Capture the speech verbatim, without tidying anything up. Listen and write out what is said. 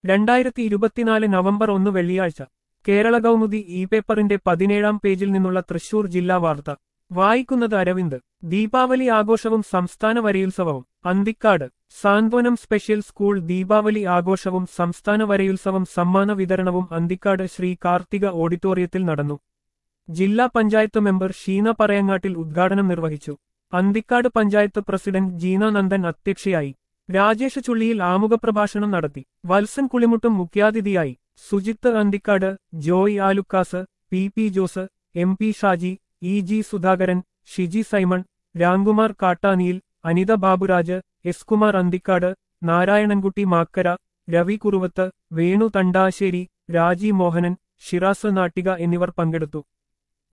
രണ്ടായിരത്തി ഇരുപത്തിനാല് നവംബർ ഒന്ന് വെള്ളിയാഴ്ച കേരള കൗമുദി ഇ പേപ്പറിന്റെ പതിനേഴാം പേജിൽ നിന്നുള്ള തൃശൂർ ജില്ലാ വാർത്ത വായിക്കുന്നത് അരവിന്ദ്. ദീപാവലി ആഘോഷവും സംസ്ഥാന വരയുത്സവവും അന്തിക്കാട്. സാന്ത്വനം സ്പെഷ്യൽ സ്കൂൾ ദീപാവലി ആഘോഷവും സംസ്ഥാന വരയുത്സവം സമ്മാന വിതരണവും അന്തിക്കാട് ശ്രീ കാർത്തിക ഓഡിറ്റോറിയത്തിൽ നടന്നു. ജില്ലാ പഞ്ചായത്ത് മെമ്പർ ഷീന പറയങ്ങാട്ടിൽ ഉദ്ഘാടനം നിർവഹിച്ചു. അന്തിക്കാട് പഞ്ചായത്ത് പ്രസിഡന്റ് ജീന നന്ദൻ അധ്യക്ഷയായി. രാജേഷ് ചുള്ളിയിൽ ആമുഖപ്രഭാഷണം നടത്തി. വത്സൻ കുളിമുട്ടും മുഖ്യാതിഥിയായി. Sujith Anthikad, Joy Alukkas, P P Jose, M P Shaji, E G Sudhakaran, Shiji Simon, Ramkumar Kattaniyil, Anitha Baburaj, S Kumar Anthikad, Narayanankutty Makkara, Ravi Kuruvath, Venu Thandassery, Raji Mohanan, Shiraz Nattika എന്നിവർ പങ്കെടുത്തു.